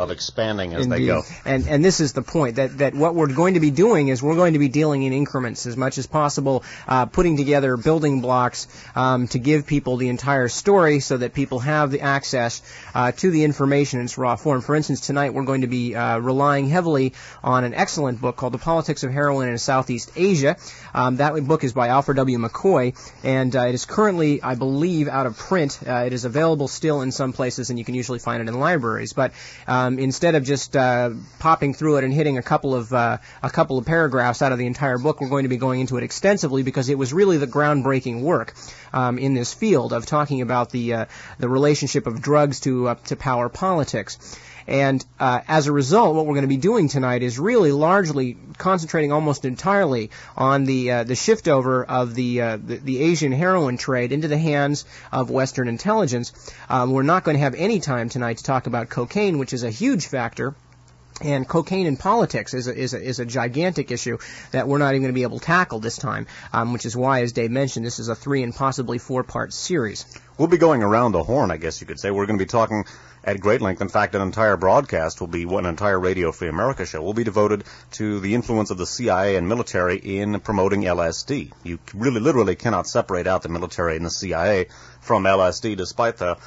of expanding as they go. And this is the point, that what we're going to be doing is we're going to be dealing in increments as much as possible, putting together building blocks to give people the entire story so that people have the access to the information in its raw form. For instance, tonight we're going to be relying heavily on an excellent book called The Politics of Heroin in Southeast Asia. That book is by Alfred W. McCoy, and it is currently, I believe, out of print. It is available still in some places, and you can usually find it in libraries. But instead of just popping through it and hitting a couple of paragraphs out of the entire book, we're going to be going into it extensively because it was really the groundbreaking work in this field of talking about the relationship of drugs to power politics. And as a result, what we're going to be doing tonight is really largely concentrating almost entirely on the shift over of the Asian heroin trade into the hands of Western intelligence. We're not going to have any time tonight to talk about cocaine, which is a huge factor. And cocaine in politics is a gigantic issue that we're not even going to be able to tackle this time, which is why, as Dave mentioned, this is a 3 and possibly 4-part series. We'll be going around the horn, I guess you could say. We're going to be talking at great length. In fact, an entire broadcast will be an entire Radio Free America show will be devoted to the influence of the CIA and military in promoting LSD. You really literally cannot separate out the military and the CIA from LSD, despite the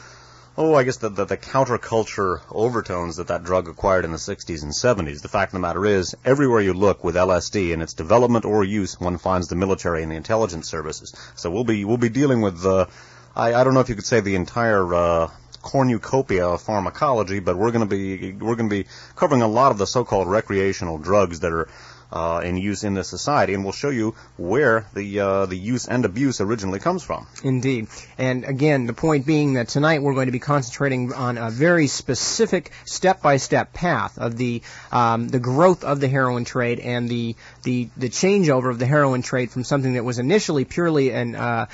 counterculture overtones that drug acquired in the 60s and 70s. The fact of the matter is, everywhere you look with LSD in its development or use, one finds the military and the intelligence services. So we'll be dealing with I don't know if you could say the entire cornucopia of pharmacology, but we're going to be covering a lot of the so-called recreational drugs that are in use in this society, and we'll show you where the use and abuse originally comes from. Indeed. And again, the point being that tonight we're going to be concentrating on a very specific step-by-step path of the growth of the heroin trade and the changeover of the heroin trade from something that was initially purely an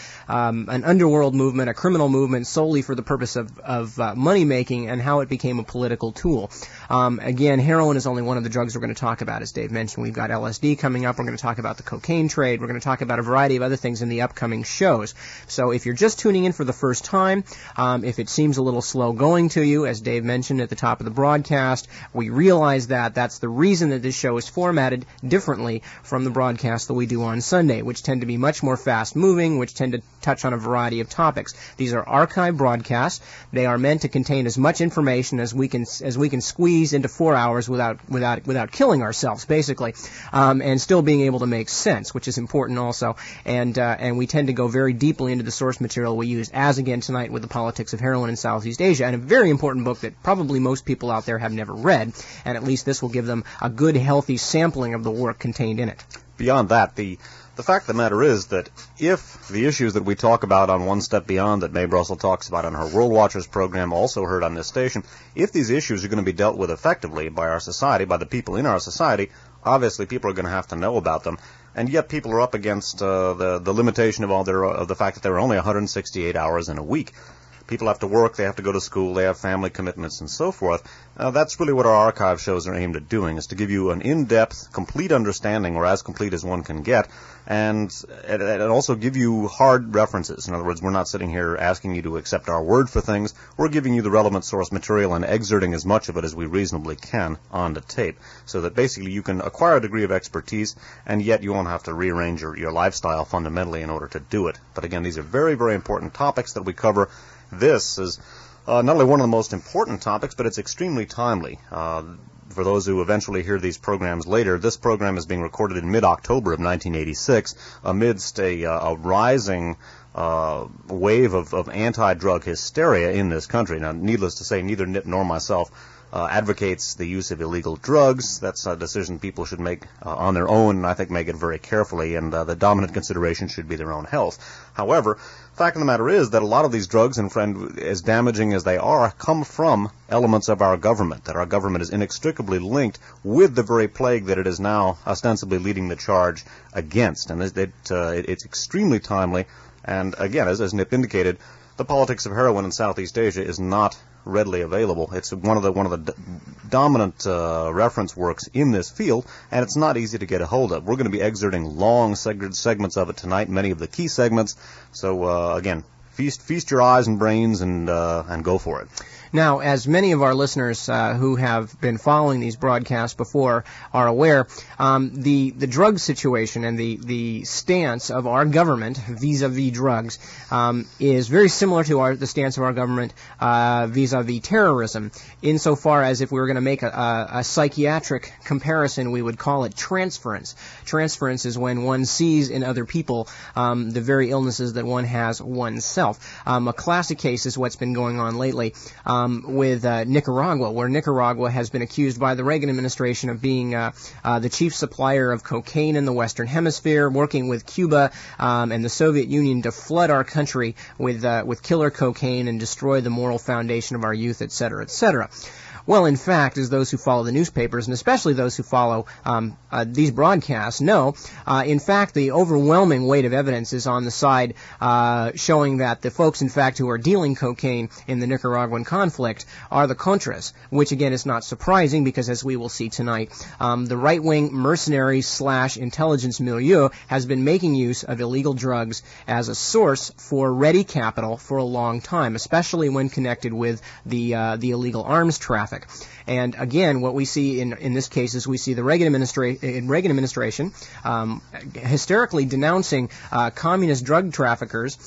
underworld movement, a criminal movement solely for the purpose of money-making, and how it became a political tool. Again, heroin is only one of the drugs we're going to talk about, as Dave mentioned. We've got LSD coming up. We're going to talk about the cocaine trade. We're going to talk about a variety of other things in the upcoming shows. So if you're just tuning in for the first time, if it seems a little slow going to you, as Dave mentioned at the top of the broadcast, we realize that. That's the reason that this show is formatted differently from the broadcasts that we do on Sunday, which tend to be much more fast-moving, which tend to touch on a variety of topics. These are archive broadcasts. They are meant to contain as much information as we can squeeze into 4 hours without killing ourselves, basically. And still being able to make sense, which is important also. And we tend to go very deeply into the source material we use, as again tonight with The Politics of Heroin in Southeast Asia, and a very important book that probably most people out there have never read, and at least this will give them a good, healthy sampling of the work contained in it. Beyond that, the fact of the matter is that if the issues that we talk about on One Step Beyond, that Mae Brussel talks about on her World Watchers program, also heard on this station, if these issues are going to be dealt with effectively by our society, by the people in our society, obviously people are going to have to know about them. And yet people are up against the limitation of the fact that there are only 168 hours in a week. People have to work, they have to go to school, they have family commitments, and so forth. That's really what our archive shows are aimed at doing, is to give you an in-depth, complete understanding, or as complete as one can get, and also give you hard references. In other words, we're not sitting here asking you to accept our word for things. We're giving you the relevant source material and exerting as much of it as we reasonably can onto tape, so that basically you can acquire a degree of expertise, and yet you won't have to rearrange your lifestyle fundamentally in order to do it. But again, these are very, very important topics that we cover. This is not only one of the most important topics, but it's extremely timely. For those who eventually hear these programs later, this program is being recorded in mid-October of 1986 amidst a rising wave of anti-drug hysteria in this country. Now, needless to say, neither Nip nor myself advocates the use of illegal drugs. That's a decision people should make on their own, and I think make it very carefully, and the dominant consideration should be their own health. However, the fact of the matter is that a lot of these drugs, and friend, as damaging as they are, come from elements of our government, that our government is inextricably linked with the very plague that it is now ostensibly leading the charge against. And it's extremely timely, and again, as Nip indicated, The Politics of Heroin in Southeast Asia is not readily available. It's one of the dominant reference works in this field, and it's not easy to get a hold of. We're going to be exerting long segments of it tonight, many of the key segments. So again, feast your eyes and brains and go for it. Now, as many of our listeners who have been following these broadcasts before are aware, the drug situation and the stance of our government vis-a-vis drugs is very similar to the stance of our government vis-a-vis terrorism, insofar as if we were going to make a psychiatric comparison, we would call it transference. Transference is when one sees in other people the very illnesses that one has oneself. A classic case is what's been going on lately with Nicaragua, where Nicaragua has been accused by the Reagan administration of being the chief supplier of cocaine in the Western Hemisphere, working with Cuba and the Soviet Union to flood our country with killer cocaine and destroy the moral foundation of our youth, etc., etc. Well, in fact, as those who follow the newspapers, and especially those who follow these broadcasts know, in fact, the overwhelming weight of evidence is on the side showing that the folks, in fact, who are dealing cocaine in the Nicaraguan conflict are the Contras, which, again, is not surprising because, as we will see tonight, the right-wing mercenary/intelligence milieu has been making use of illegal drugs as a source for ready capital for a long time, especially when connected with the illegal arms traffic. And again, what we see in this case is we see the Reagan administration hysterically denouncing communist drug traffickers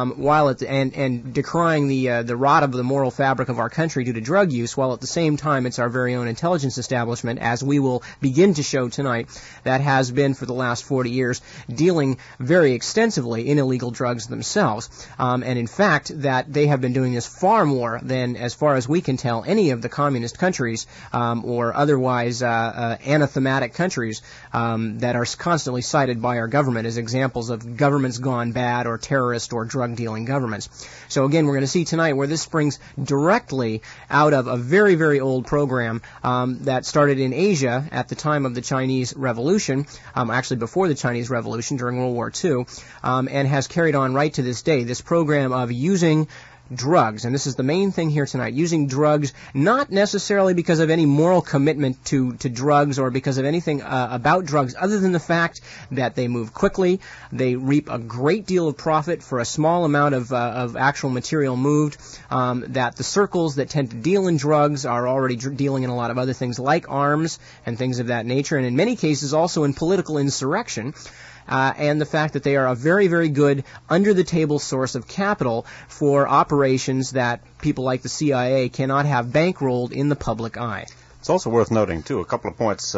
and decrying the rot of the moral fabric of our country due to drug use, while at the same time it's our very own intelligence establishment, as we will begin to show tonight, that has been for the last 40 years dealing very extensively in illegal drugs themselves. And in fact, that they have been doing this far more than, as far as we can tell, any of the communist countries or otherwise anathematic countries that are constantly cited by our government as examples of governments gone bad or terrorist or drug-dealing governments. So again, we're going to see tonight where this springs directly out of a very, very old program that started in Asia at the time of the Chinese Revolution, actually before the Chinese Revolution during World War II, and has carried on right to this day, this program of using drugs, and this is the main thing here tonight, using drugs not necessarily because of any moral commitment to drugs or because of anything about drugs other than the fact that they move quickly, they reap a great deal of profit for a small amount of actual material moved, that the circles that tend to deal in drugs are already dealing in a lot of other things like arms and things of that nature, and in many cases also in political insurrection. And the fact that they are a very, very good under-the-table source of capital for operations that people like the CIA cannot have bankrolled in the public eye. It's also worth noting, too, a couple of points.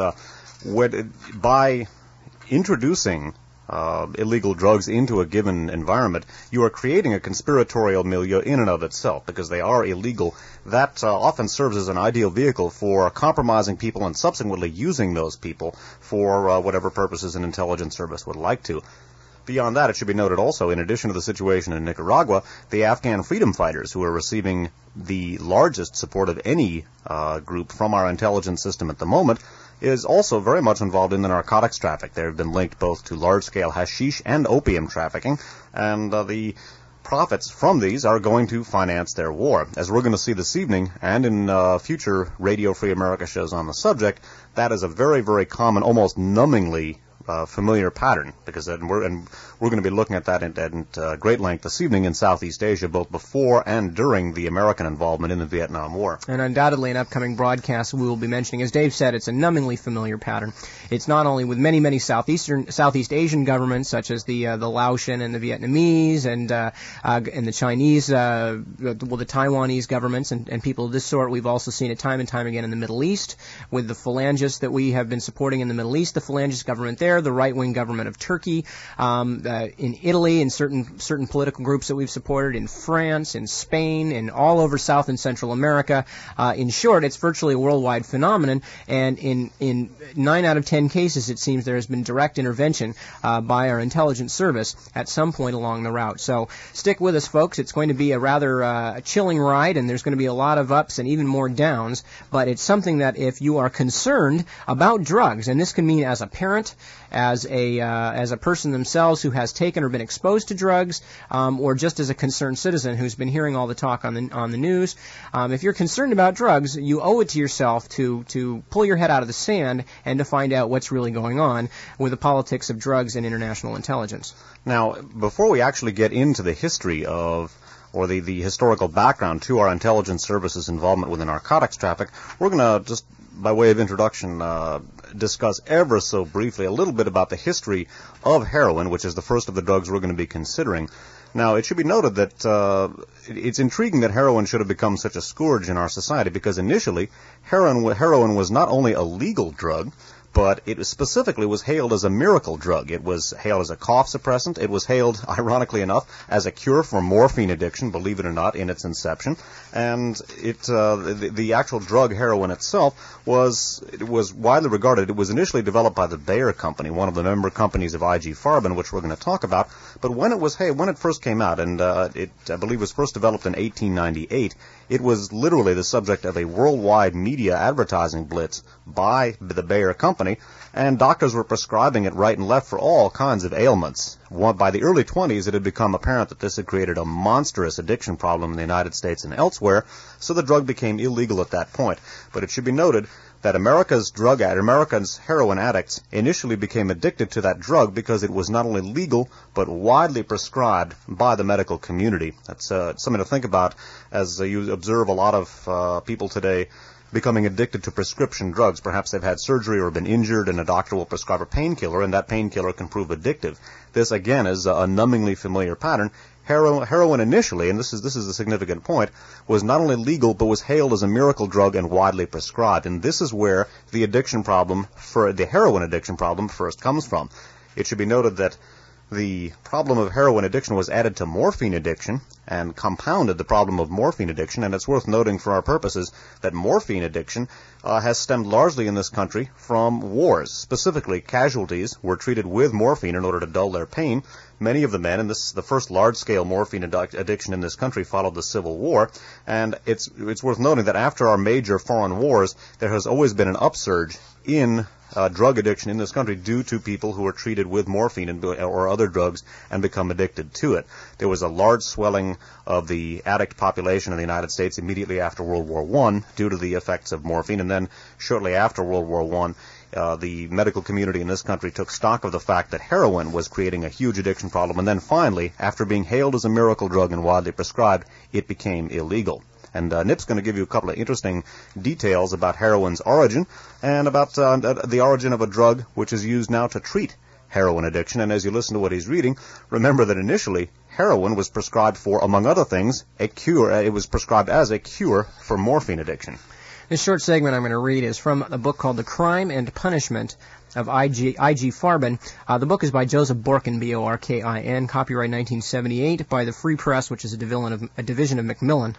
By introducing illegal drugs into a given environment, you are creating a conspiratorial milieu in and of itself because they are illegal. That often serves as an ideal vehicle for compromising people and subsequently using those people for whatever purposes an intelligence service would like to. Beyond that, it should be noted also, in addition to the situation in Nicaragua, the Afghan freedom fighters, who are receiving the largest support of any group from our intelligence system at the moment, is also very much involved in the narcotics traffic. They have been linked both to large-scale hashish and opium trafficking, and the profits from these are going to finance their war. As we're going to see this evening, and in future Radio Free America shows on the subject, that is a very, very common, almost numbingly familiar pattern, because we're going to be looking at that at great length this evening in Southeast Asia, both before and during the American involvement in the Vietnam War. And undoubtedly in upcoming broadcasts we will be mentioning, as Dave said, it's a numbingly familiar pattern. It's not only with many, many Southeast Asian governments, such as the Laotian and the Vietnamese and the Chinese, the Taiwanese governments and people of this sort. We've also seen it time and time again in the Middle East with the Phalangists that we have been supporting in the Middle East, the Phalangist government there, the right-wing government of Turkey, in Italy, in certain political groups that we've supported, in France, in Spain, and all over South and Central America. In short, it's virtually a worldwide phenomenon, and in 9 out of 10 cases, it seems there has been direct intervention by our intelligence service at some point along the route. So stick with us, folks. It's going to be a rather chilling ride, and there's going to be a lot of ups and even more downs, but it's something that if you are concerned about drugs, and this can mean as a parent, as a person themselves who has taken or been exposed to drugs, or just as a concerned citizen who's been hearing all the talk on the news. If you're concerned about drugs, you owe it to yourself to pull your head out of the sand and to find out what's really going on with the politics of drugs and international intelligence. Now, before we actually get into the history of or the historical background to our intelligence services involvement with the narcotics traffic, we're going to just, by way of introduction, discuss ever so briefly a little bit about the history of heroin, which is the first of the drugs we're going to be considering. Now, it should be noted that it's intriguing that heroin should have become such a scourge in our society, because initially heroin was not only a legal drug, but it specifically was hailed as a miracle drug. It was hailed as a cough suppressant. It was hailed, ironically enough, as a cure for morphine addiction, believe it or not, in its inception. And the actual drug heroin itself was widely regarded. It was initially developed by the Bayer Company, one of the member companies of IG Farben, which we're going to talk about. But when it first came out, and I believe was first developed in 1898, it was literally the subject of a worldwide media advertising blitz by the Bayer Company, and doctors were prescribing it right and left for all kinds of ailments. By the early 20s, it had become apparent that this had created a monstrous addiction problem in the United States and elsewhere, so the drug became illegal at that point. But it should be noted that America's heroin addicts initially became addicted to that drug because it was not only legal, but widely prescribed by the medical community. That's something to think about as you observe a lot of people today becoming addicted to prescription drugs. Perhaps they've had surgery or been injured, and a doctor will prescribe a painkiller, and that painkiller can prove addictive. This, again, is a numbingly familiar pattern. Heroin initially, and this is a significant point, was not only legal, but was hailed as a miracle drug and widely prescribed. And this is where the heroin addiction problem first comes from. It should be noted that the problem of heroin addiction was added to morphine addiction and compounded the problem of morphine addiction, and it's worth noting for our purposes that morphine addiction has stemmed largely in this country from wars. Specifically, casualties were treated with morphine in order to dull their pain. Many of the men, and this is the first large-scale morphine addiction in this country, followed the Civil War, and it's worth noting that after our major foreign wars, there has always been an upsurge in drug addiction in this country due to people who were treated with morphine or other drugs and become addicted to it. There was a large swelling of the addict population in the United States immediately after World War I due to the effects of morphine, and then shortly after World War I, the medical community in this country took stock of the fact that heroin was creating a huge addiction problem, and then finally, after being hailed as a miracle drug and widely prescribed, it became illegal. And Nip's going to give you a couple of interesting details about heroin's origin and about the origin of a drug which is used now to treat heroin addiction. And as you listen to what he's reading, remember that initially heroin was prescribed for, among other things, a cure. It was prescribed as a cure for morphine addiction. This short segment I'm going to read is from a book called The Crime and Punishment of IG Farben. The book is by Joseph Borkin, B-O-R-K-I-N, copyright 1978 by the Free Press, which is a division of Macmillan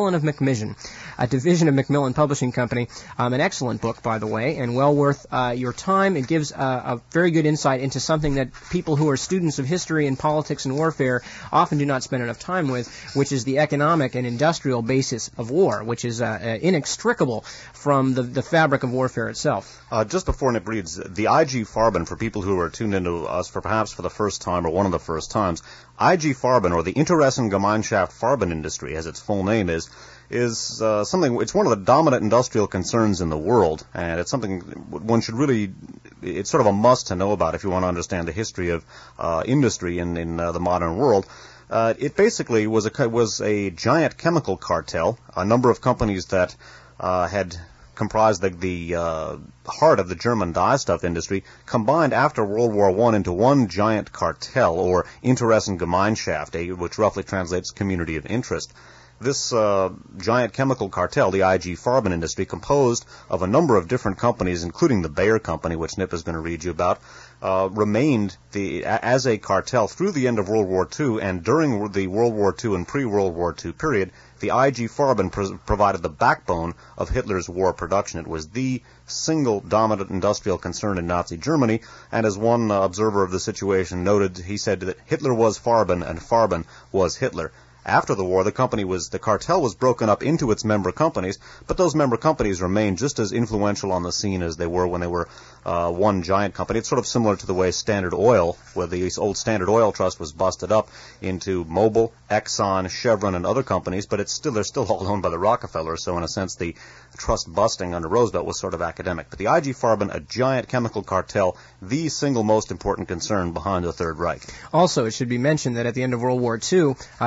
Publishing Company. An excellent book, by the way, and well worth your time. It gives a very good insight into something that people who are students of history and politics and warfare often do not spend enough time with, which is the economic and industrial basis of war, which is inextricable from the fabric of warfare itself. Just before Nip reads, the IG Farben, for people who are tuned into us perhaps for the first time or one of the first times, IG Farben, or the Interessengemeinschaft Farben Industry, as its full name is something. It's one of the dominant industrial concerns in the world, and it's something one should really. It's sort of a must to know about if you want to understand the history of industry in the modern world. It basically was a giant chemical cartel, a number of companies that had comprised the heart of the German dyestuff industry, combined after World War I into one giant cartel, or Interessengemeinschaft, which roughly translates community of interest. This giant chemical cartel, the IG Farben industry, composed of a number of different companies, including the Bayer Company, which Nip is going to read you about, remained as a cartel through the end of World War II, and during the World War II and pre-World War II period, the IG Farben provided the backbone of Hitler's war production. It was the single dominant industrial concern in Nazi Germany, and as one observer of the situation noted, he said that Hitler was Farben and Farben was Hitler. After the war, the cartel was broken up into its member companies, but those member companies remained just as influential on the scene as they were when they were one giant company. It's sort of similar to the way Standard Oil, where the old Standard Oil Trust was busted up into Mobil, Exxon, Chevron, and other companies, but they're still all owned by the Rockefellers, so in a sense the trust busting under Roosevelt was sort of academic. But the IG Farben, a giant chemical cartel, the single most important concern behind the Third Reich. Also, it should be mentioned that at the end of World War II, several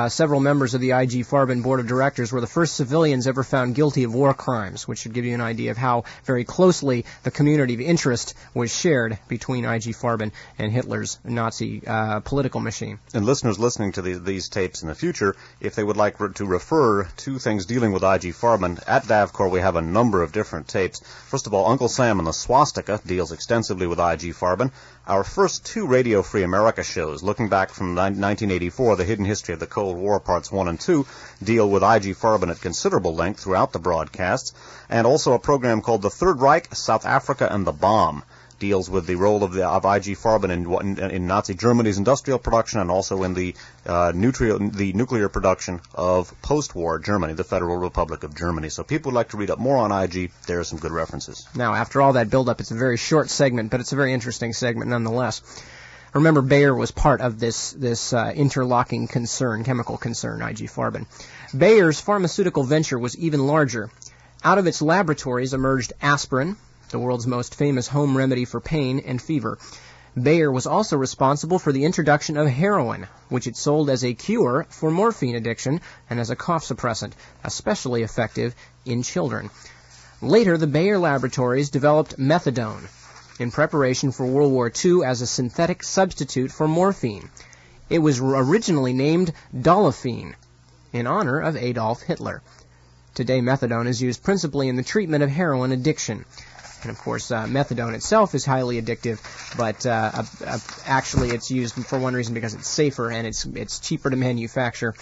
members of the IG Farben Board of Directors were the first civilians ever found guilty of war crimes, which should give you an idea of how very closely the community of interest was shared between IG Farben and Hitler's Nazi political machine. And listeners listening to these tapes in the future, if they would like to refer to things dealing with IG Farben, at DAVCOR we have a number of different tapes. First of all, Uncle Sam and the Swastika deals extensively with IG Farben. Our first two Radio Free America shows, looking back from 1984, The Hidden History of the Cold War, Parts 1 and 2, deal with IG Farben at considerable length throughout the broadcasts, and also a program called The Third Reich, South Africa, and the Bomb deals with the role of IG Farben in Nazi Germany's industrial production and also in the nuclear production of post-war Germany, the Federal Republic of Germany. So people would like to read up more on IG, there are some good references. Now, after all that build-up, it's a very short segment, but it's a very interesting segment nonetheless. Remember, Bayer was part of this interlocking concern, chemical concern, IG Farben. Bayer's pharmaceutical venture was even larger. Out of its laboratories emerged aspirin, the world's most famous home remedy for pain and fever. Bayer was also responsible for the introduction of heroin, which it sold as a cure for morphine addiction and as a cough suppressant, especially effective in children. Later, the Bayer laboratories developed methadone in preparation for World War II as a synthetic substitute for morphine. It was originally named Dolophine in honor of Adolf Hitler. Today, methadone is used principally in the treatment of heroin addiction. And, of course, methadone itself is highly addictive, but actually it's used for one reason, because it's safer and it's cheaper to manufacture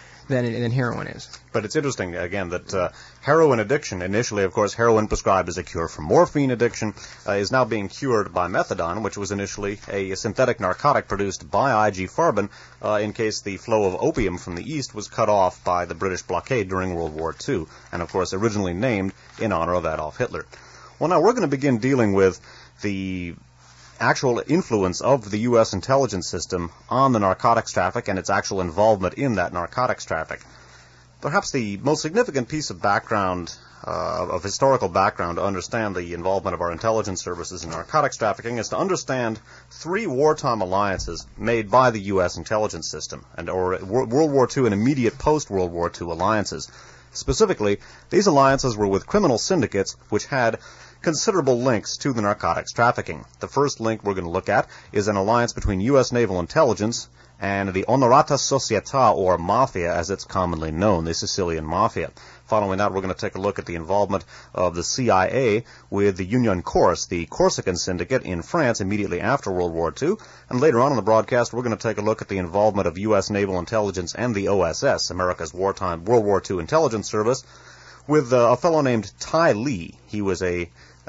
than heroin is. But it's interesting, again, that heroin addiction, initially, of course, heroin prescribed as a cure for morphine addiction, is now being cured by methadone, which was initially a synthetic narcotic produced by IG Farben in case the flow of opium from the East was cut off by the British blockade during World War II, and, of course, originally named in honor of Adolf Hitler. Well, now we're going to begin dealing with the actual influence of the U.S. intelligence system on the narcotics traffic and its actual involvement in that narcotics traffic. Perhaps the most significant piece of background, of historical background to understand the involvement of our intelligence services in narcotics trafficking is to understand three wartime alliances made by the U.S. intelligence system, or World War II and immediate post-World War II alliances. Specifically, these alliances were with criminal syndicates which had considerable links to the narcotics trafficking. The first link we're going to look at is an alliance between U.S. Naval Intelligence and the Onorata Società, or Mafia, as it's commonly known, the Sicilian Mafia. Following that, we're going to take a look at the involvement of the CIA with the Union Corse, the Corsican syndicate in France immediately after World War II. And later on in the broadcast, we're going to take a look at the involvement of U.S. Naval Intelligence and the OSS, America's wartime World War II intelligence service, with a fellow named Tai Li. He was an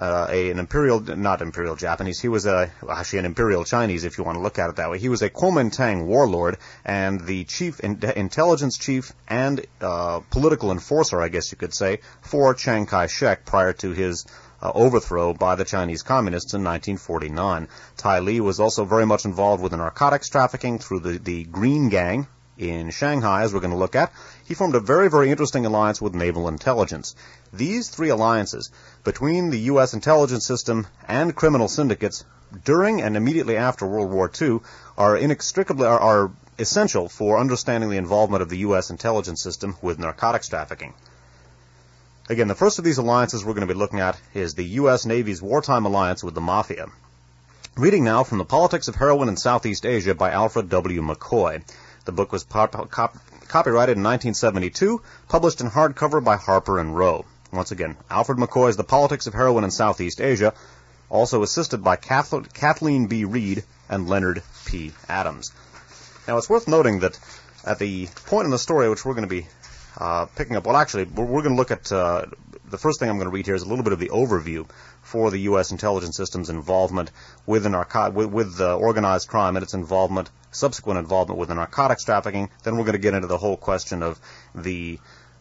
not imperial Japanese, he was actually an imperial Chinese, if you want to look at it that way. He was a Kuomintang warlord and the chief intelligence chief and political enforcer, I guess you could say, for Chiang Kai-shek prior to his overthrow by the Chinese communists in 1949. Tai Li was also very much involved with the narcotics trafficking through the Green Gang in Shanghai, as we're going to look at. He formed a very, very interesting alliance with naval intelligence. These three alliances between the U.S. intelligence system and criminal syndicates during and immediately after World War II are essential for understanding the involvement of the U.S. intelligence system with narcotics trafficking. Again, the first of these alliances we're going to be looking at is the U.S. Navy's wartime alliance with the Mafia. Reading now from The Politics of Heroin in Southeast Asia by Alfred W. McCoy. The book was copyrighted in 1972, published in hardcover by Harper & Row. Once again, Alfred McCoy's The Politics of Heroin in Southeast Asia, also assisted by Kathleen B. Reed and Leonard P. Adams. Now, it's worth noting that at the point in the story which we're going to be picking up, well, actually, we're going to look at, the first thing I'm going to read here is a little bit of the overview for the U.S. intelligence system's involvement with the organized crime and its subsequent involvement with the narcotics trafficking. Then we're going to get into the whole question of the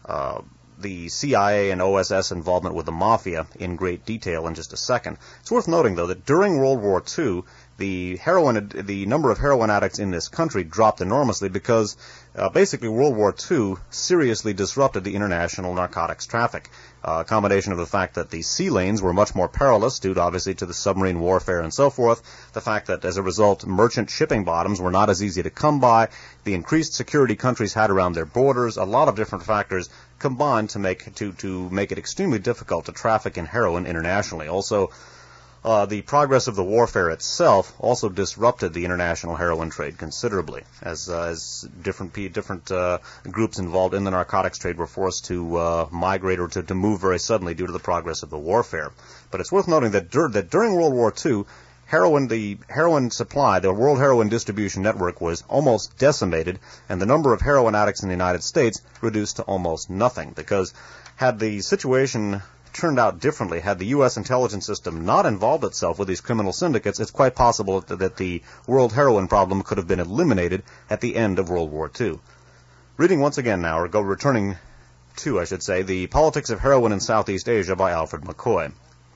CIA and OSS involvement with the Mafia in great detail in just a second. It's worth noting, though, that during World War II, the number of heroin addicts in this country dropped enormously because basically World War II seriously disrupted the international narcotics traffic. A combination of the fact that the sea lanes were much more perilous due to, obviously, to the submarine warfare and so forth, the fact that as a result merchant shipping bottoms were not as easy to come by, the increased security countries had around their borders, a lot of different factors combined to make it extremely difficult to traffic in heroin internationally. Also, the progress of the warfare itself also disrupted the international heroin trade considerably, as different groups involved in the narcotics trade were forced to migrate or to move very suddenly due to the progress of the warfare. But it's worth noting that during World War II, the heroin supply, the World Heroin Distribution Network, was almost decimated, and the number of heroin addicts in the United States reduced to almost nothing, because had the situation turned out differently, had the U.S. intelligence system not involved itself with these criminal syndicates, it's quite possible that the world heroin problem could have been eliminated at the end of World War II. Reading once again now, returning to, The Politics of Heroin in Southeast Asia by Alfred McCoy.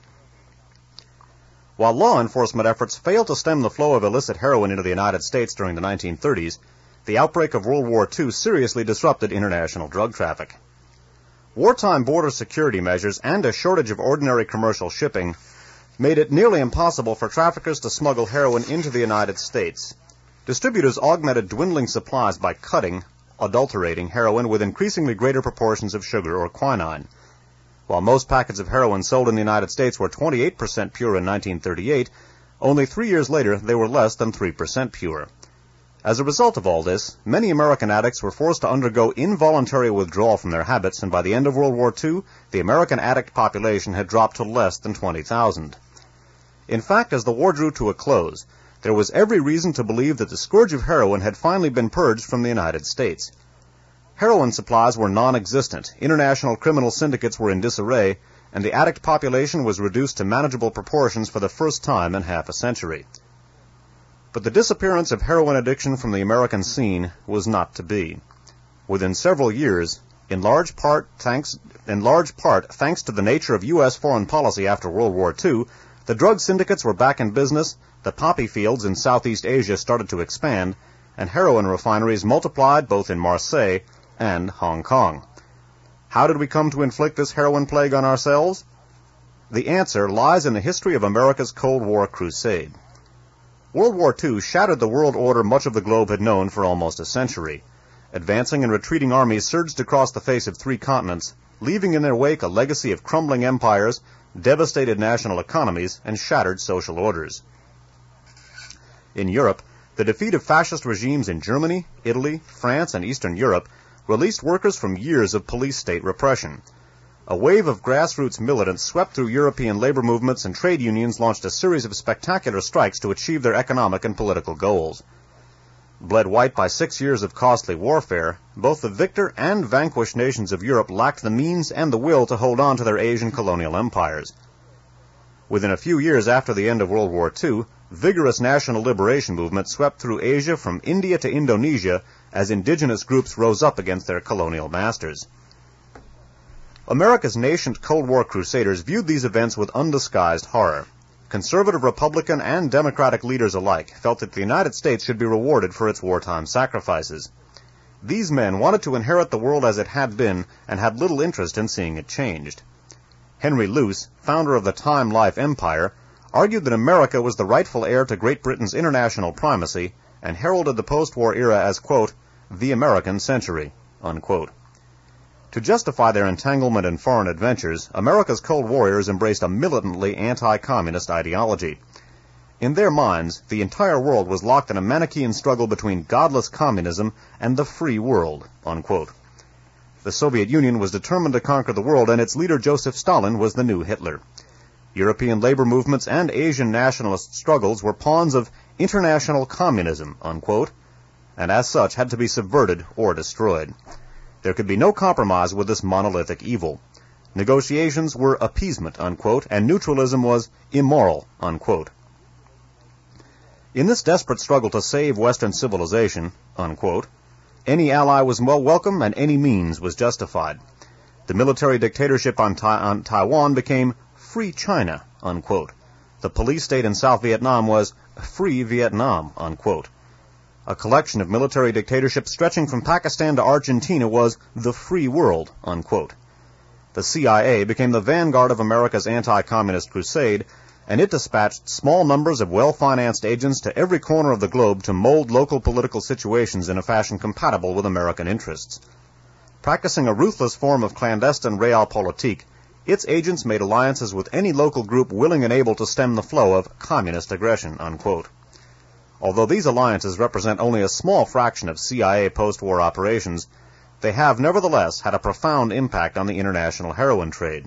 While law enforcement efforts failed to stem the flow of illicit heroin into the United States during the 1930s, the outbreak of World War II seriously disrupted international drug traffic. Wartime border security measures and a shortage of ordinary commercial shipping made it nearly impossible for traffickers to smuggle heroin into the United States. Distributors augmented dwindling supplies by adulterating heroin with increasingly greater proportions of sugar or quinine. While most packets of heroin sold in the United States were 28% pure in 1938, only 3 years later they were less than 3% pure. As a result of all this, many American addicts were forced to undergo involuntary withdrawal from their habits, and by the end of World War II, the American addict population had dropped to less than 20,000. In fact, as the war drew to a close, there was every reason to believe that the scourge of heroin had finally been purged from the United States. Heroin supplies were non-existent, international criminal syndicates were in disarray, and the addict population was reduced to manageable proportions for the first time in half a century. But the disappearance of heroin addiction from the American scene was not to be. Within several years, in large part thanks to the nature of U.S. foreign policy after World War II, the drug syndicates were back in business, the poppy fields in Southeast Asia started to expand, and heroin refineries multiplied both in Marseille and Hong Kong. How did we come to inflict this heroin plague on ourselves? The answer lies in the history of America's Cold War crusade. World War II shattered the world order much of the globe had known for almost a century. Advancing and retreating armies surged across the face of 3 continents, leaving in their wake a legacy of crumbling empires, devastated national economies, and shattered social orders. In Europe, the defeat of fascist regimes in Germany, Italy, France, and Eastern Europe released workers from years of police-state repression. A wave of grassroots militants swept through European labor movements, and trade unions launched a series of spectacular strikes to achieve their economic and political goals. Bled white by 6 years of costly warfare, both the victor and vanquished nations of Europe lacked the means and the will to hold on to their Asian colonial empires. Within a few years after the end of World War II, vigorous national liberation movements swept through Asia from India to Indonesia as indigenous groups rose up against their colonial masters. America's nascent Cold War crusaders viewed these events with undisguised horror. Conservative Republican and Democratic leaders alike felt that the United States should be rewarded for its wartime sacrifices. These men wanted to inherit the world as it had been and had little interest in seeing it changed. Henry Luce, founder of the Time Life Empire, argued that America was the rightful heir to Great Britain's international primacy and heralded the post-war era as, quote, the American century, unquote. To justify their entanglement in foreign adventures, America's Cold Warriors embraced a militantly anti-communist ideology. In their minds, the entire world was locked in a Manichaean struggle between godless communism and the free world, unquote. The Soviet Union was determined to conquer the world, and its leader Joseph Stalin was the new Hitler. European labor movements and Asian nationalist struggles were pawns of international communism, unquote, and as such had to be subverted or destroyed. There could be no compromise with this monolithic evil. Negotiations were appeasement, unquote, and neutralism was immoral, unquote. In this desperate struggle to save Western civilization, unquote, any ally was well welcome and any means was justified. The military dictatorship on Taiwan became Free China, unquote. The police state in South Vietnam was Free Vietnam, unquote. A collection of military dictatorships stretching from Pakistan to Argentina was the free world, unquote. The CIA became the vanguard of America's anti-communist crusade, and it dispatched small numbers of well-financed agents to every corner of the globe to mold local political situations in a fashion compatible with American interests. Practicing a ruthless form of clandestine realpolitik, its agents made alliances with any local group willing and able to stem the flow of communist aggression, unquote. Although these alliances represent only a small fraction of CIA post-war operations, they have nevertheless had a profound impact on the international heroin trade.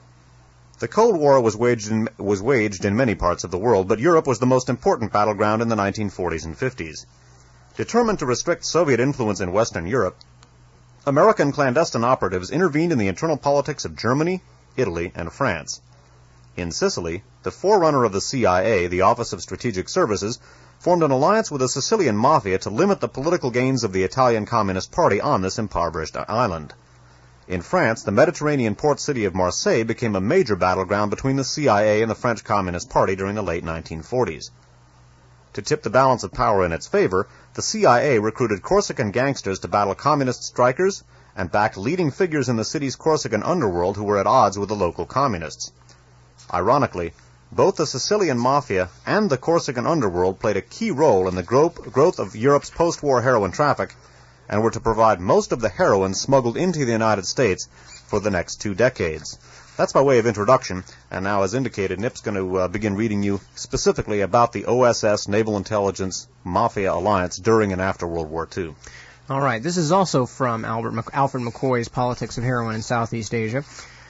The Cold War was waged in many parts of the world, but Europe was the most important battleground in the 1940s and 50s. Determined to restrict Soviet influence in Western Europe, American clandestine operatives intervened in the internal politics of Germany, Italy, and France. In Sicily, the forerunner of the CIA, the Office of Strategic Services, formed an alliance with the Sicilian Mafia to limit the political gains of the Italian Communist Party on this impoverished island. In France, the Mediterranean port city of Marseille became a major battleground between the CIA and the French Communist Party during the late 1940s. To tip the balance of power in its favor, the CIA recruited Corsican gangsters to battle communist strikers and backed leading figures in the city's Corsican underworld who were at odds with the local communists. Ironically, both the Sicilian Mafia and the Corsican underworld played a key role in the growth of Europe's post-war heroin traffic and were to provide most of the heroin smuggled into the United States for the next 2 decades. That's by way of introduction, and now, as indicated, Nip's going to begin reading you specifically about the OSS Naval Intelligence Mafia Alliance during and after World War II. All right, this is also from Alfred McCoy's Politics of Heroin in Southeast Asia.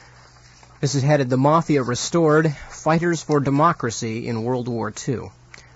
This is headed The Mafia Restored, Fighters for Democracy in World War II.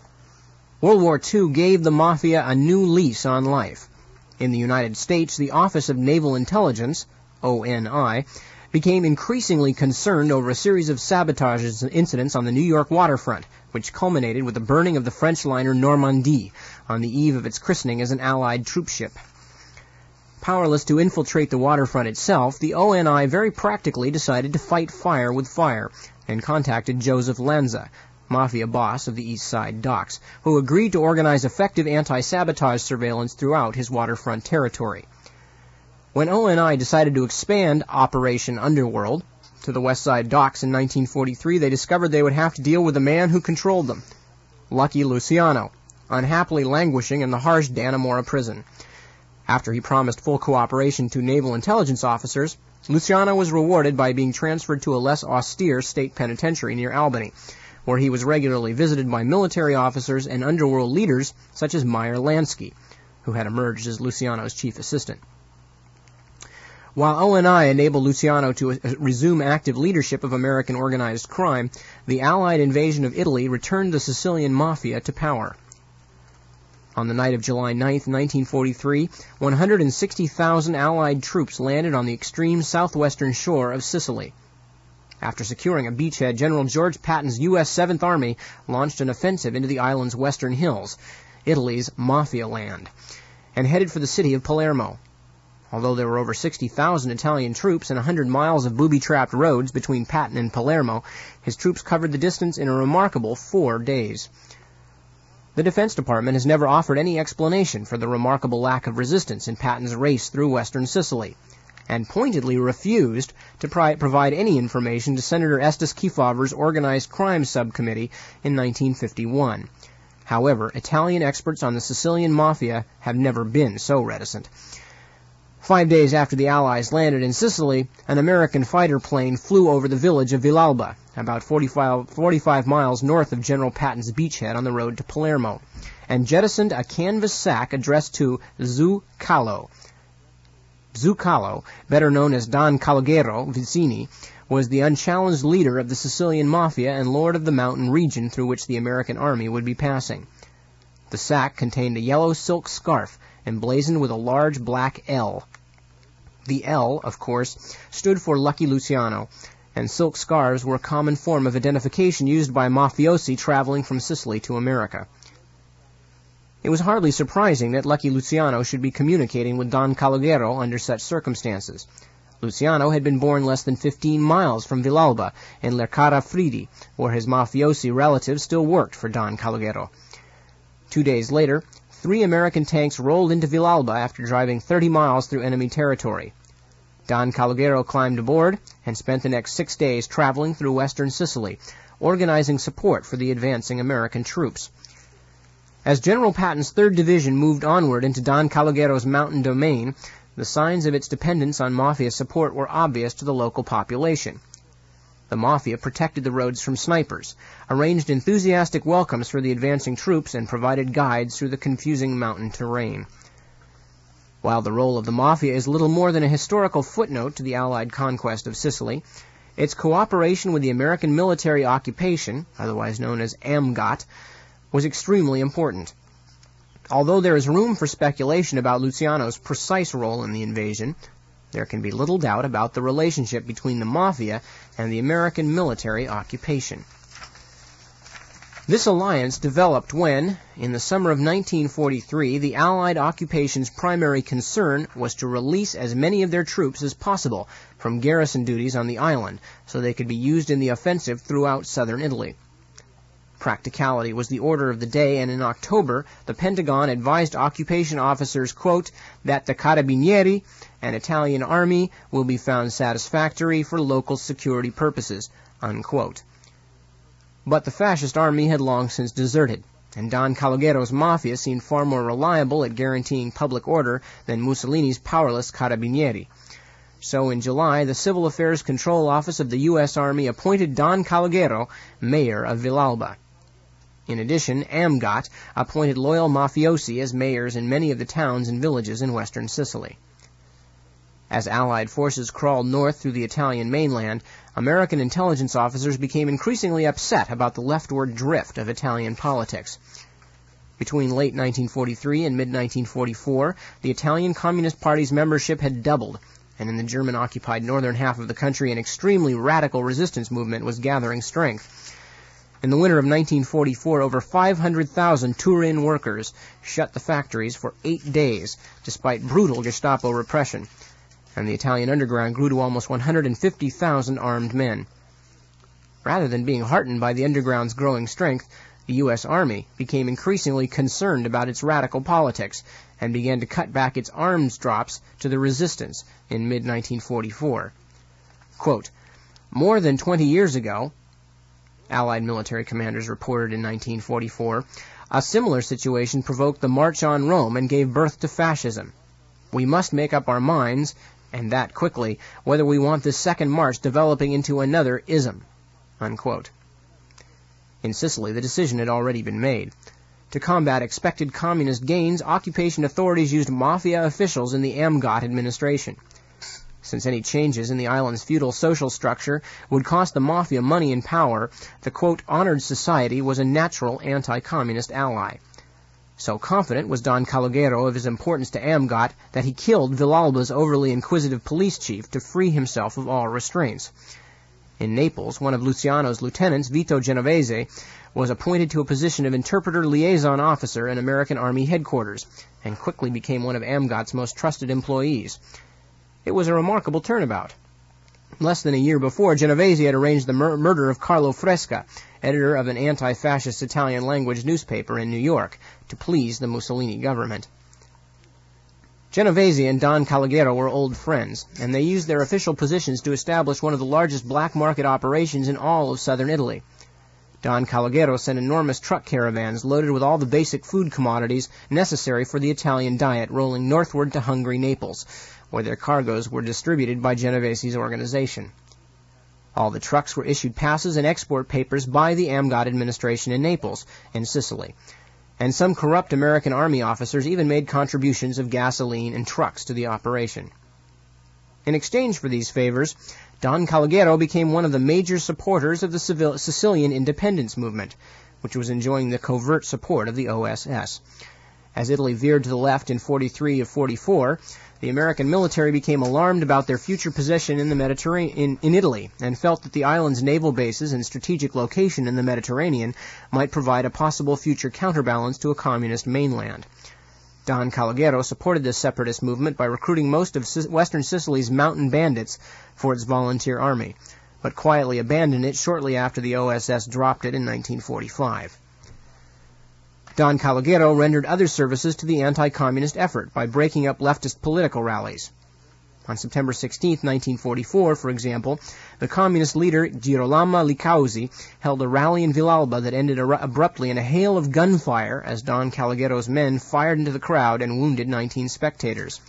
World War II gave the Mafia a new lease on life. In the United States, the Office of Naval Intelligence, ONI, became increasingly concerned over a series of sabotage incidents on the New York waterfront, which culminated with the burning of the French liner Normandie on the eve of its christening as an Allied troopship. Powerless to infiltrate the waterfront itself, the ONI very practically decided to fight fire with fire and contacted Joseph Lanza, Mafia boss of the East Side docks, who agreed to organize effective anti-sabotage surveillance throughout his waterfront territory. When ONI decided to expand Operation Underworld to the West Side docks in 1943, they discovered they would have to deal with the man who controlled them, Lucky Luciano, unhappily languishing in the harsh Dannemora prison. After he promised full cooperation to naval intelligence officers, Luciano was rewarded by being transferred to a less austere state penitentiary near Albany, where he was regularly visited by military officers and underworld leaders such as Meyer Lansky, who had emerged as Luciano's chief assistant. While ONI enabled Luciano to resume active leadership of American organized crime, the Allied invasion of Italy returned the Sicilian Mafia to power. On the night of July 9, 1943, 160,000 Allied troops landed on the extreme southwestern shore of Sicily. After securing a beachhead, General George Patton's U.S. 7th Army launched an offensive into the island's western hills, Italy's Mafia land, and headed for the city of Palermo. Although there were over 60,000 Italian troops and 100 miles of booby-trapped roads between Patton and Palermo, his troops covered the distance in a remarkable 4 days. The Defense Department has never offered any explanation for the remarkable lack of resistance in Patton's race through western Sicily, and pointedly refused to provide any information to Senator Estes Kefauver's Organized Crime Subcommittee in 1951. However, Italian experts on the Sicilian Mafia have never been so reticent. 5 days after the Allies landed in Sicily, an American fighter plane flew over the village of Villalba, about 45 miles north of General Patton's beachhead on the road to Palermo, and jettisoned a canvas sack addressed to Zuccallo. Zuccallo, better known as Don Calogero Vicini, was the unchallenged leader of the Sicilian Mafia and lord of the mountain region through which the American army would be passing. The sack contained a yellow silk scarf emblazoned with a large black L. The L, of course, stood for Lucky Luciano, and silk scarves were a common form of identification used by mafiosi traveling from Sicily to America. It was hardly surprising that Lucky Luciano should be communicating with Don Calogero under such circumstances. Luciano had been born less than 15 miles from Villalba in Lercara Fridi, where his mafiosi relatives still worked for Don Calogero. 2 days later, 3 American tanks rolled into Villalba after driving 30 miles through enemy territory. Don Calogero climbed aboard and spent the next 6 days traveling through western Sicily, organizing support for the advancing American troops. As General Patton's 3rd Division moved onward into Don Calogero's mountain domain, the signs of its dependence on Mafia support were obvious to the local population. The Mafia protected the roads from snipers, arranged enthusiastic welcomes for the advancing troops, and provided guides through the confusing mountain terrain. While the role of the Mafia is little more than a historical footnote to the Allied conquest of Sicily, its cooperation with the American military occupation, otherwise known as AMGOT, was extremely important. Although there is room for speculation about Luciano's precise role in the invasion, there can be little doubt about the relationship between the Mafia and the American military occupation. This alliance developed when, in the summer of 1943, the Allied occupation's primary concern was to release as many of their troops as possible from garrison duties on the island so they could be used in the offensive throughout southern Italy. Practicality was the order of the day, and in October, the Pentagon advised occupation officers, quote, that the Carabinieri, an Italian army, will be found satisfactory for local security purposes, unquote. But the fascist army had long since deserted, and Don Calogero's Mafia seemed far more reliable at guaranteeing public order than Mussolini's powerless Carabinieri. So in July, the Civil Affairs Control Office of the U.S. Army appointed Don Calogero mayor of Villalba. In addition, AMGOT appointed loyal mafiosi as mayors in many of the towns and villages in western Sicily. As Allied forces crawled north through the Italian mainland, American intelligence officers became increasingly upset about the leftward drift of Italian politics. Between late 1943 and mid-1944, the Italian Communist Party's membership had doubled, and in the German-occupied northern half of the country an extremely radical resistance movement was gathering strength. In the winter of 1944, over 500,000 Turin workers shut the factories for 8 days, despite brutal Gestapo repression, and the Italian underground grew to almost 150,000 armed men. Rather than being heartened by the underground's growing strength, the U.S. Army became increasingly concerned about its radical politics and began to cut back its arms drops to the resistance in mid-1944. Quote, more than 20 years ago, Allied military commanders reported in 1944, a similar situation provoked the March on Rome and gave birth to fascism. We must make up our minds, and that quickly, whether we want this second march developing into another ism. Unquote. In Sicily, the decision had already been made. To combat expected communist gains, occupation authorities used Mafia officials in the AMGOT administration. Since any changes in the island's feudal social structure would cost the Mafia money and power, the, quote, honored society was a natural anti-communist ally. So confident was Don Calogero of his importance to AMGOT that he killed Villalba's overly inquisitive police chief to free himself of all restraints. In Naples, one of Luciano's lieutenants, Vito Genovese, was appointed to a position of interpreter liaison officer in American Army headquarters, and quickly became one of AMGOT's most trusted employees. It was a remarkable turnabout. Less than a year before, Genovese had arranged the murder of Carlo Fresca, editor of an anti-fascist Italian-language newspaper in New York, to please the Mussolini government. Genovese and Don Calogero were old friends, and they used their official positions to establish one of the largest black market operations in all of southern Italy. Don Calogero sent enormous truck caravans loaded with all the basic food commodities necessary for the Italian diet, rolling northward to hungry Naples, where their cargoes were distributed by Genovese's organization. All the trucks were issued passes and export papers by the AMGOT administration in Naples and Sicily, and some corrupt American Army officers even made contributions of gasoline and trucks to the operation. In exchange for these favors, Don Calogero became one of the major supporters of the Sicilian independence movement, which was enjoying the covert support of the OSS. As Italy veered to the left in 43 of 44, the American military became alarmed about their future position in the Mediterranean in Italy, and felt that the island's naval bases and strategic location in the Mediterranean might provide a possible future counterbalance to a communist mainland. Don Calogero supported this separatist movement by recruiting most of western Sicily's mountain bandits for its volunteer army, but quietly abandoned it shortly after the OSS dropped it in 1945. Don Calogero rendered other services to the anti-communist effort by breaking up leftist political rallies. On September 16, 1944, for example, the communist leader Girolamo Licauzi held a rally in Villalba that ended abruptly in a hail of gunfire as Don Calogero's men fired into the crowd and wounded 19 spectators.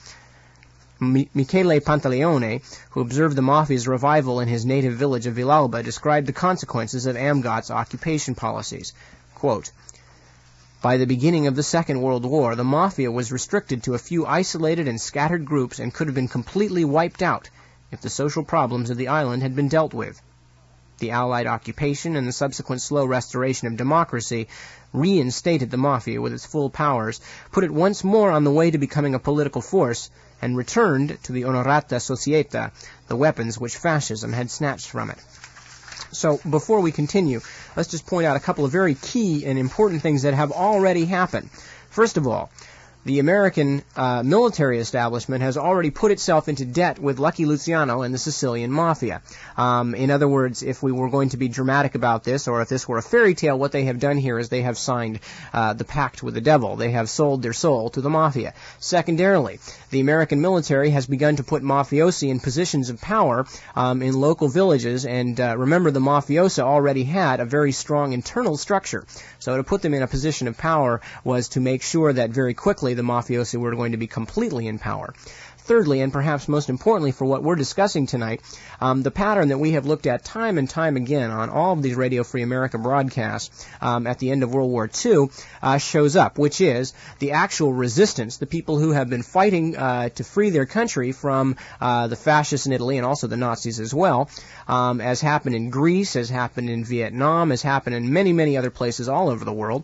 Michele Pantaleone, who observed the Mafia's revival in his native village of Villalba, described the consequences of Amgot's occupation policies. Quote, "By the beginning of the Second World War, the Mafia was restricted to a few isolated and scattered groups and could have been completely wiped out if the social problems of the island had been dealt with. The Allied occupation and the subsequent slow restoration of democracy reinstated the Mafia with its full powers, put it once more on the way to becoming a political force, and returned to the Onorata Società the weapons which fascism had snatched from it." So before we continue, let's just point out a couple of very key and important things that have already happened. First of all, the American military establishment has already put itself into debt with Lucky Luciano and the Sicilian Mafia. In other words, if we were going to be dramatic about this, or if this were a fairy tale, what they have done here is they have signed the pact with the devil. They have sold their soul to the Mafia. Secondarily, the American military has begun to put mafiosi in positions of power in local villages, and remember, the mafiosa already had a very strong internal structure. So to put them in a position of power was to make sure that very quickly the mafiosi were going to be completely in power. Thirdly, and perhaps most importantly for what we're discussing tonight, the pattern that we have looked at time and time again on all of these Radio Free America broadcasts at the end of World War II shows up, which is the actual resistance, the people who have been fighting to free their country from the fascists in Italy and also the Nazis as well, as happened in Greece, as happened in Vietnam, as happened in many, many other places all over the world.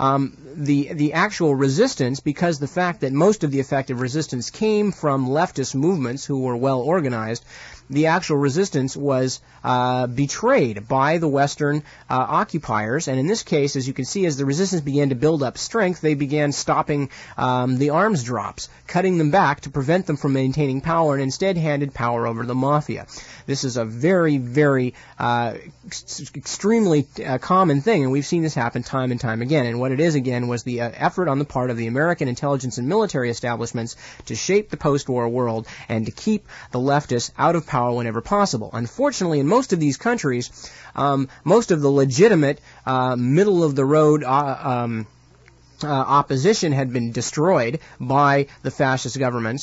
The actual resistance, because the fact that most of the effective resistance came from leftist movements who were well organized, the actual resistance was betrayed by the Western occupiers. And in this case, as you can see, as the resistance began to build up strength, they began stopping the arms drops, cutting them back to prevent them from maintaining power, and instead handed power over to the Mafia. This is a very, very extremely common thing, and we've seen this happen time and time again. And what it is, again, was the effort on the part of the American intelligence and military establishments to shape the post-war world and to keep the leftists out of power whenever possible. Unfortunately, in most of these countries, most of the legitimate middle-of-the-road opposition had been destroyed by the fascist governments.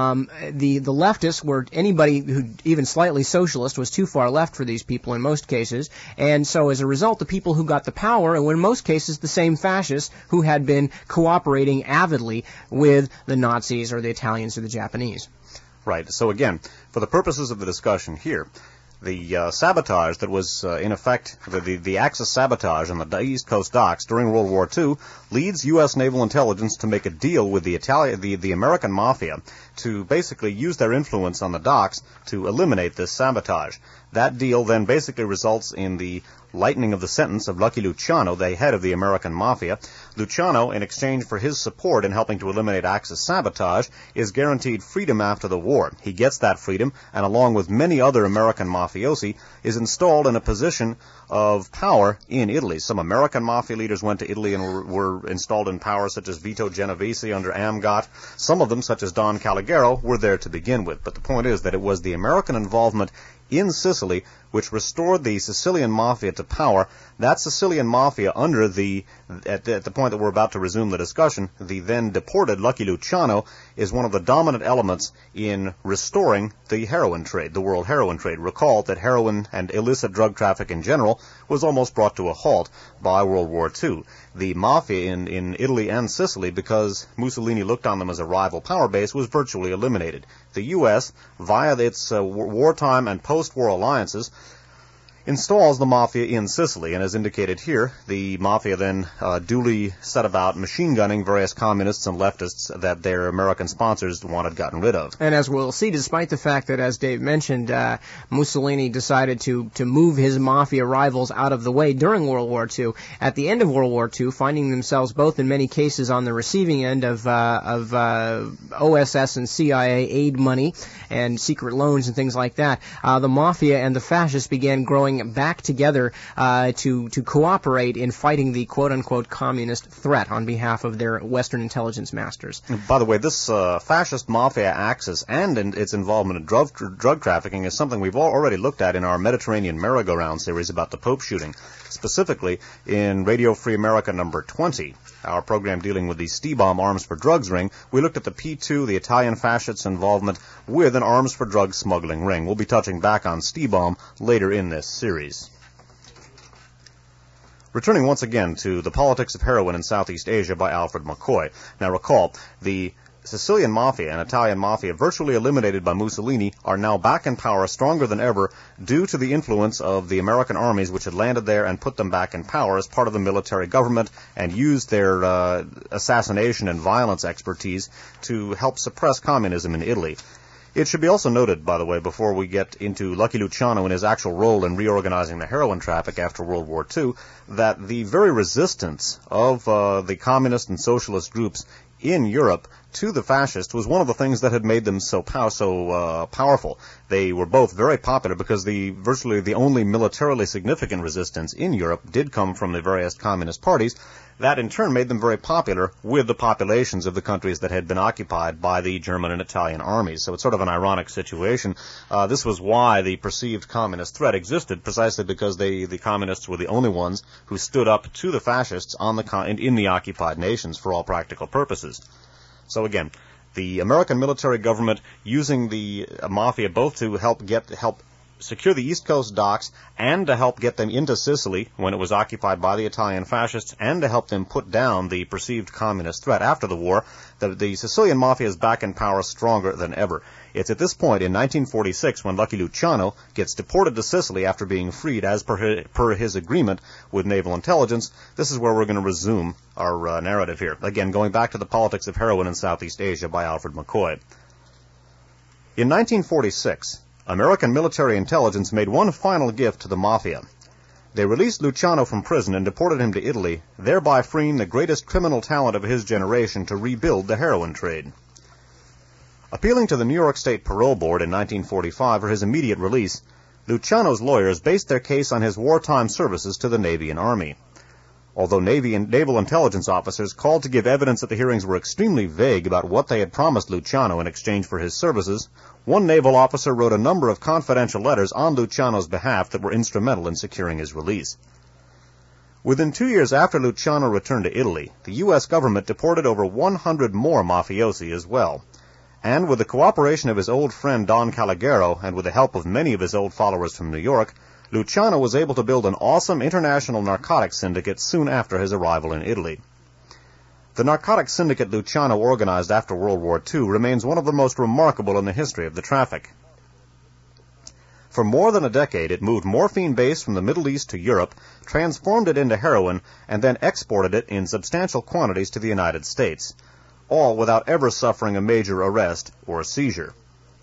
The leftists were, anybody who even slightly socialist was too far left for these people in most cases, and so as a result, the people who got the power were in most cases the same fascists who had been cooperating avidly with the Nazis or the Italians or the Japanese. Right. So again, for the purposes of the discussion here, the sabotage that was in effect, the Axis sabotage on the East Coast docks during World War II leads U.S. naval intelligence to make a deal with the American Mafia to basically use their influence on the docks to eliminate this sabotage. That deal then basically results in the lightening of the sentence of Lucky Luciano, the head of the American Mafia. Luciano, in exchange for his support in helping to eliminate Axis sabotage, is guaranteed freedom after the war. He gets that freedom, and along with many other American mafiosi, is installed in a position of power in Italy. Some American mafia leaders went to Italy and were installed in power, such as Vito Genovese under Amgot. Some of them, such as Don Calogero, were there to begin with. But the point is that it was the American involvement in Sicily which restored the Sicilian Mafia to power. That Sicilian Mafia, under at the point that we're about to resume the discussion, the then deported Lucky Luciano, is one of the dominant elements in restoring the heroin trade, the world heroin trade. Recall that heroin and illicit drug traffic in general was almost brought to a halt by World War II. The Mafia in Italy and Sicily, because Mussolini looked on them as a rival power base, was virtually eliminated. The U.S., via its wartime and post-war alliances, installs the Mafia in Sicily, and as indicated here, the Mafia then duly set about machine gunning various communists and leftists that their American sponsors wanted gotten rid of. And as we'll see, despite the fact that, as Dave mentioned, Mussolini decided to move his Mafia rivals out of the way during World War II, at the end of World War II, finding themselves both in many cases on the receiving end of OSS and CIA aid money and secret loans and things like that, the Mafia and the fascists began growing coming back together to cooperate in fighting the quote-unquote communist threat on behalf of their Western intelligence masters. By the way, this fascist mafia axis and its involvement in drug trafficking is something we've already looked at in our Mediterranean merry-go-round series about the Pope shooting, specifically in Radio Free America number 20, our program dealing with the Stibom Arms for Drugs ring. We looked at the P2, the Italian fascists' involvement with an arms for drugs smuggling ring. We'll be touching back on Stibom later in this series. Returning once again to The Politics of Heroin in Southeast Asia by Alfred McCoy. Now recall, the Sicilian Mafia and Italian Mafia, virtually eliminated by Mussolini, are now back in power stronger than ever due to the influence of the American armies which had landed there and put them back in power as part of the military government and used their assassination and violence expertise to help suppress communism in Italy. It should be also noted, by the way, before we get into Lucky Luciano and his actual role in reorganizing the heroin traffic after World War II, that the very resistance of the communist and socialist groups in Europe to the fascists was one of the things that had made them so powerful. They were both very popular because virtually the only militarily significant resistance in Europe did come from the various communist parties. That in turn made them very popular with the populations of the countries that had been occupied by the German and Italian armies. So it's sort of an ironic situation. This was why the perceived communist threat existed, precisely because the communists were the only ones who stood up to the fascists in the occupied nations for all practical purposes. So again, the American military government using the mafia both to help secure the East Coast docks and to help get them into Sicily when it was occupied by the Italian fascists and to help them put down the perceived communist threat after the war, the Sicilian mafia is back in power stronger than ever. It's at this point in 1946 when Lucky Luciano gets deported to Sicily after being freed as per his agreement with naval intelligence. This is where we're going to resume our narrative here. Again, going back to The Politics of Heroin in Southeast Asia by Alfred McCoy. In 1946, American military intelligence made one final gift to the mafia. They released Luciano from prison and deported him to Italy, thereby freeing the greatest criminal talent of his generation to rebuild the heroin trade. Appealing to the New York State Parole Board in 1945 for his immediate release, Luciano's lawyers based their case on his wartime services to the Navy and Army. Although Navy and naval intelligence officers called to give evidence at the hearings were extremely vague about what they had promised Luciano in exchange for his services, one naval officer wrote a number of confidential letters on Luciano's behalf that were instrumental in securing his release. Within 2 years after Luciano returned to Italy, the U.S. government deported over 100 more mafiosi as well. And with the cooperation of his old friend Don Calogero and with the help of many of his old followers from New York, Luciano was able to build an awesome international narcotics syndicate soon after his arrival in Italy. The narcotics syndicate Luciano organized after World War II remains one of the most remarkable in the history of the traffic. For more than a decade, it moved morphine base from the Middle East to Europe, transformed it into heroin, and then exported it in substantial quantities to the United States, all without ever suffering a major arrest or a seizure.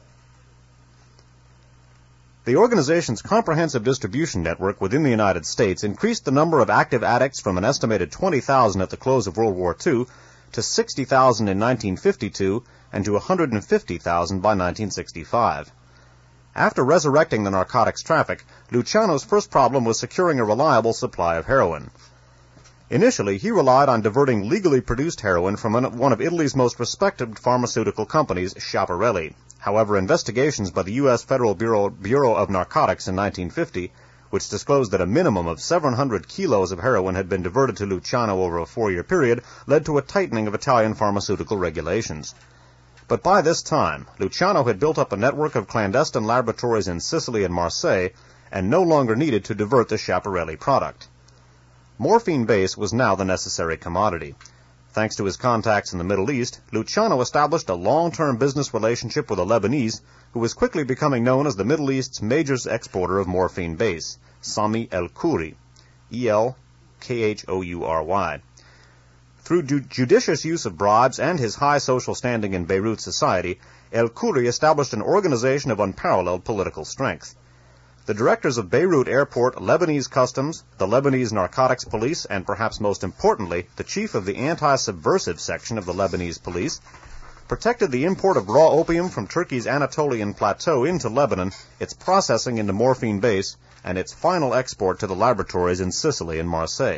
The organization's comprehensive distribution network within the United States increased the number of active addicts from an estimated 20,000 at the close of World War II to 60,000 in 1952 and to 150,000 by 1965. After resurrecting the narcotics traffic, Luciano's first problem was securing a reliable supply of heroin. Initially, he relied on diverting legally produced heroin from one of Italy's most respected pharmaceutical companies, Schiaparelli. However, investigations by the U.S. Federal Bureau of Narcotics in 1950, which disclosed that a minimum of 700 kilos of heroin had been diverted to Luciano over a 4-year period, led to a tightening of Italian pharmaceutical regulations. But by this time, Luciano had built up a network of clandestine laboratories in Sicily and Marseille, and no longer needed to divert the Schiaparelli product. Morphine base was now the necessary commodity. Thanks to his contacts in the Middle East, Luciano established a long-term business relationship with a Lebanese who was quickly becoming known as the Middle East's major exporter of morphine base, Sami El-Khoury, E-L-K-H-O-U-R-Y. Through judicious use of bribes and his high social standing in Beirut society, El-Khoury established an organization of unparalleled political strength. The directors of Beirut Airport, Lebanese Customs, the Lebanese Narcotics Police, and perhaps most importantly, the chief of the anti-subversive section of the Lebanese police, protected the import of raw opium from Turkey's Anatolian plateau into Lebanon, its processing into morphine base, and its final export to the laboratories in Sicily and Marseille.